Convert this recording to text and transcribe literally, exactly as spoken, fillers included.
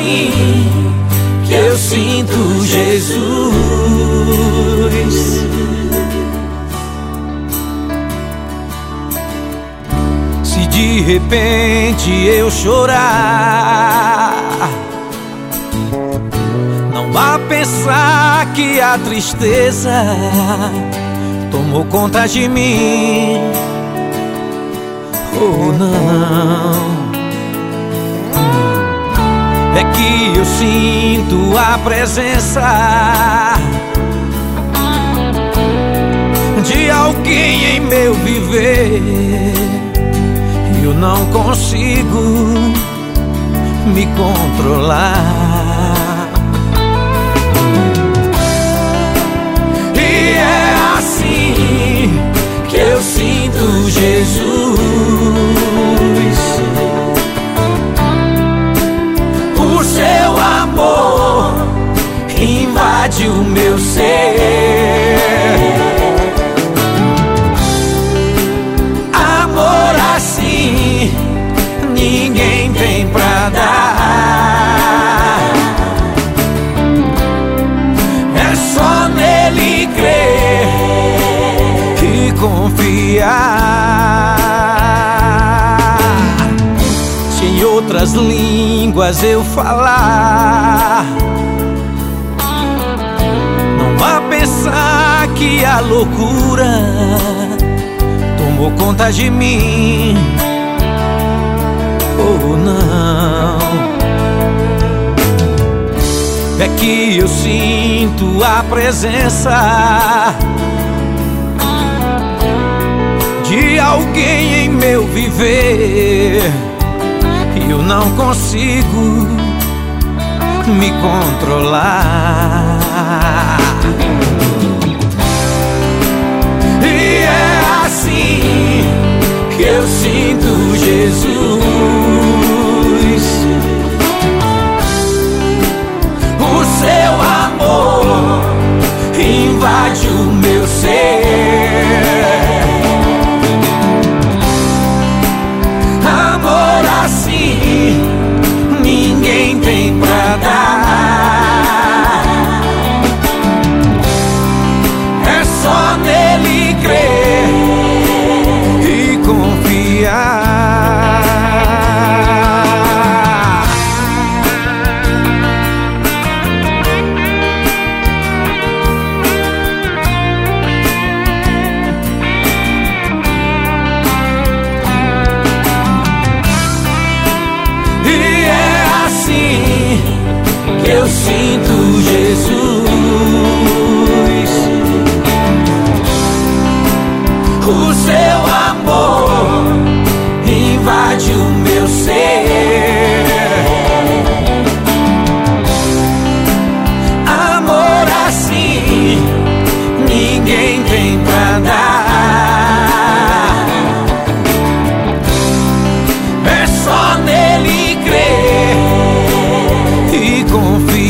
assim que eu sinto Jesus. Se de repente eu chorar, não vá pensar que a tristeza tomou conta de mim. Oh, não. É que eu sinto a presença de alguém em meu viver. Eu não consigo me controlar. E é assim que eu sinto Jesus. O seu amor invade o meu ser. Amor assim ninguém tem pra dar. É só nele crer e confiar. Se em outras línguas eu falar, não vá pensar que a loucura tomou conta de mim. Oh, não. É que eu sinto a presença de alguém em meu viver. E eu não consigo me controlar. E é assim que eu sinto Jesus. O seu amor invade o meu ser. Amor assim ninguém tem pra dar. É só nele crer e confiar. E é assim que eu sinto Jesus. O seu amor invade o meu ser. Amor assim ninguém tem pra dar. É só nele crer e confiar.